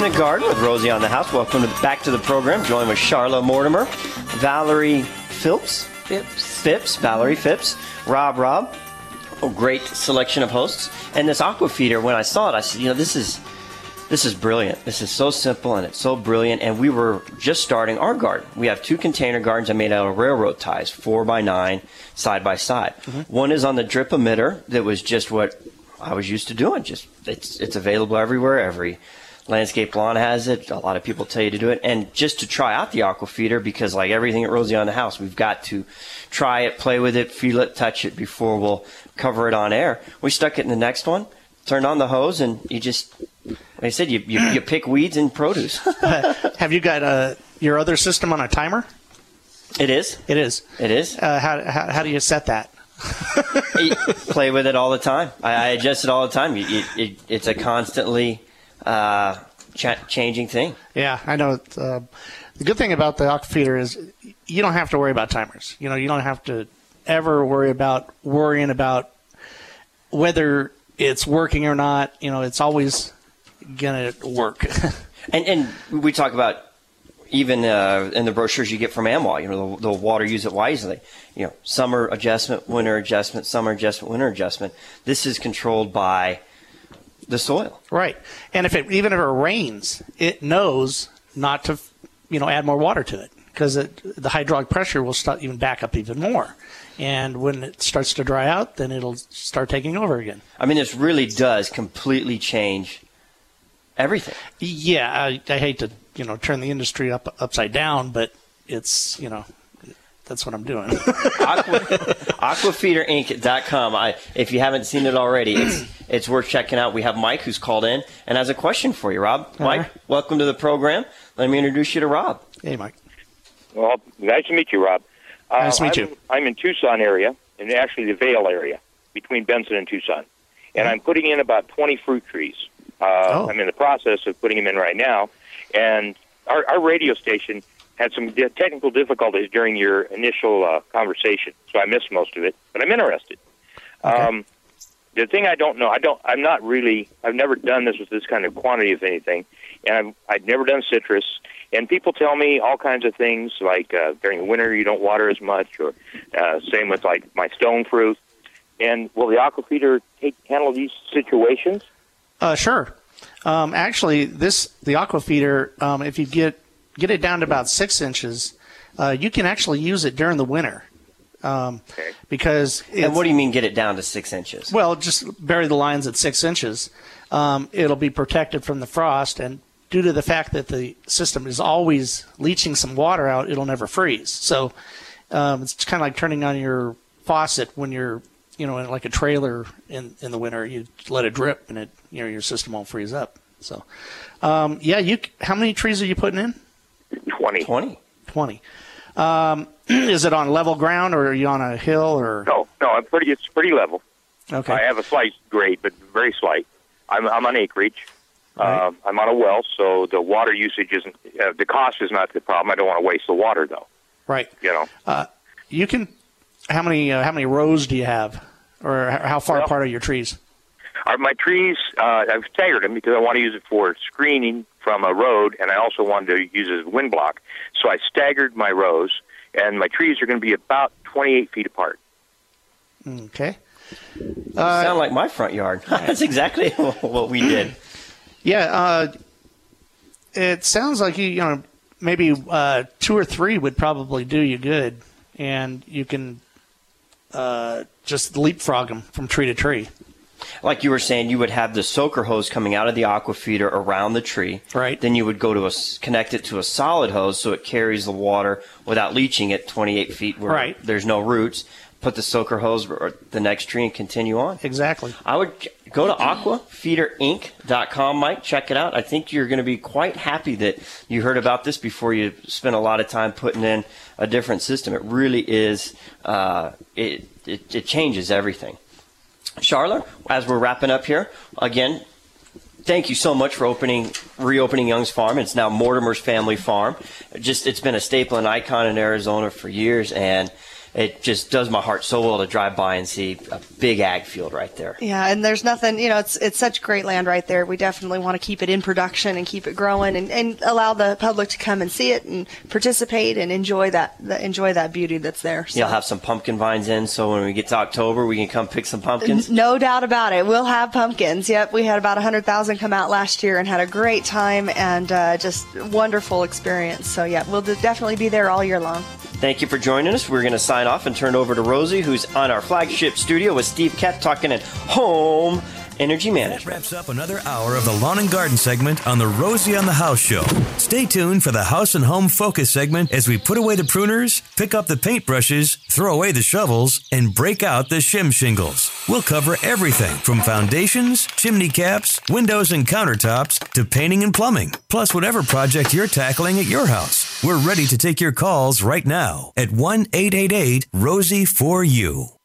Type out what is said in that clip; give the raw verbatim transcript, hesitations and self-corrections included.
the Garden with Rosie on the House. Welcome to, back to the program. Joined with Charla Mortimer, Valerie Phipps, Phipps, Phipps, Valerie Phipps, Rob Rob. A great selection of hosts. And this aqua feeder, when I saw it, I said, you know, this is this is brilliant. This is so simple and it's so brilliant. And we were just starting our garden. We have two container gardens I made out of railroad ties, four by nine, side by side. Mm-hmm. One is on the drip emitter that was just what I was used to doing. Just it's it's available everywhere. Every landscape lawn has it. A lot of people tell you to do it. And just to try out the aqua feeder, because like everything at Rosie on the House, we've got to try it, play with it, feel it, touch it before we'll cover it on air. We stuck it in the next one, turned on the hose, and you just, like I said, you you, you pick weeds and produce. Have you got uh, your other system on a timer? It is. It is. It is. Uh, how, how how do you set that? You play with it all the time. I, I adjust it all the time. It, it, it's a constantly uh, ch- changing thing. Yeah, I know. Uh, the good thing about the aqua feeder is you don't have to worry about timers. You know, you don't have to ever worry about worrying about whether it's working or not. You know, it's always going to work. and and we talk about even uh, in the brochures you get from AmWal, you know, the, the water, use it wisely. You know, summer adjustment, winter adjustment, summer adjustment, winter adjustment. This is controlled by the soil. Right. And if it even if it rains, it knows not to, you know, add more water to it because the hydraulic pressure will start even back up even more. And when it starts to dry out, then it'll start taking over again. I mean, this really does completely change everything. Yeah, I, I hate to, you know, turn the industry up upside down, but it's, you know, that's what I'm doing. Aqua, aquafeeder inc dot com. I, if you haven't seen it already, it's it's worth checking out. We have Mike who's called in and has a question for you, Rob. All Mike, right. Welcome to the program. Let me introduce you to Rob. Hey, Mike. Well, nice to meet you, Rob. Uh, Nice to meet I'm, you. I'm in Tucson area, and actually the Vale area, between Benson and Tucson. And I'm putting in about twenty fruit trees. Uh, Oh. I'm in the process of putting them in right now. And our, our radio station had some di- technical difficulties during your initial uh, conversation, so I missed most of it. But I'm interested. Okay. Um, the thing I don't know, I don't, I'm not really, I've never done this with this kind of quantity of anything, and I've, I've never done citrus. And people tell me all kinds of things, like uh, during the winter you don't water as much, or uh, same with like my stone fruit. And will the aqua feeder take handle these situations? Uh, sure. Um, actually, this the aqua feeder, um, if you get get it down to about six inches, uh, you can actually use it during the winter. Um, Okay. Because And it's, what do you mean get it down to six inches? well, just bury the lines at six inches. Um, it'll be protected from the frost, and due to the fact that the system is always leaching some water out, it'll never freeze. So um, it's kind of like turning on your faucet when you're, you know, in like a trailer in, in the winter. You let it drip, and it, you know, your system won't freeze up. So, um, yeah, you. How many trees are you putting in? twenty. twenty. Twenty. Um, is it on level ground, or are you on a hill, or? No, no, I'm pretty. It's pretty level. Okay. I have a slight grade, but very slight. I'm, I'm on acreage. Right. Uh, I'm on a well, so the water usage isn't. Uh, the cost is not the problem. I don't want to waste the water, though. Right. You know. Uh, you can. How many? Uh, how many rows do you have, or h- how far Well, apart are your trees? Are my trees? Uh, I've staggered them because I want to use it for screening from a road, and I also wanted to use it as a wind block. So I staggered my rows, and my trees are going to be about twenty-eight feet apart. Okay. You Uh, sound like my front yard. That's exactly what we did. Yeah. Uh, it sounds like you. You know, maybe uh, two or three would probably do you good, and you can uh, just leapfrog them from tree to tree. Like you were saying, you would have the soaker hose coming out of the aqua feeder around the tree. Right. Then you would go to a, s- connect it to a solid hose so it carries the water without leaching it twenty-eight feet where Right. there's no roots. Put the soaker hose or the next tree and continue on. Exactly. I would ch- go to aqua feeder inc dot com, Mike. Check it out. I think you're going to be quite happy that you heard about this before you spent a lot of time putting in a different system. It really is, uh, it, it, it changes everything. Charla, as we're wrapping up here, again, thank you so much for opening, reopening Young's Farm. It's now Mortimer's Family Farm. Just, it's been a staple and icon in Arizona for years, and it just does my heart so well to drive by and see a big ag field right there. Yeah, and there's nothing, you know, it's it's such great land right there. We definitely want to keep it in production and keep it growing, and, and allow the public to come and see it and participate and enjoy that enjoy that beauty that's there. So. You'll have some pumpkin vines in, so when we get to October, we can come pick some pumpkins. No doubt about it. We'll have pumpkins. Yep, we had about one hundred thousand come out last year and had a great time and uh, just wonderful experience. So, yeah, we'll definitely be there all year long. Thank you for joining us. We're going to sign off and turn over to Rosie, who's on our flagship studio with Steve Kett talking at home energy management. That wraps up another hour of the Lawn and Garden segment on the Rosie on the House show. Stay tuned for the House and Home Focus segment as we put away the pruners, pick up the paintbrushes, throw away the shovels, and break out the shim shingles. We'll cover everything from foundations, chimney caps, windows and countertops, to painting and plumbing, plus whatever project you're tackling at your house. We're ready to take your calls right now at one eight eight eight, R O S I E four U.